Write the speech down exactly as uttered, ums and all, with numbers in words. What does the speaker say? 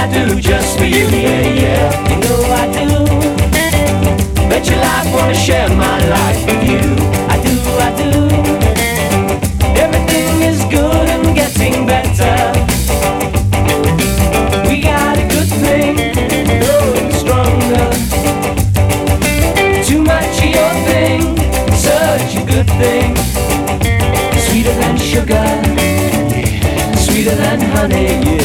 I do just for you, yeah, yeah. You know I do. Bet your life wanna share my life with you. I do, I do. Everything is good and getting better. We got a good thing, growing stronger. Too much of your thing, such a good thing. Sweeter than sugar, sweeter than honey, yeah.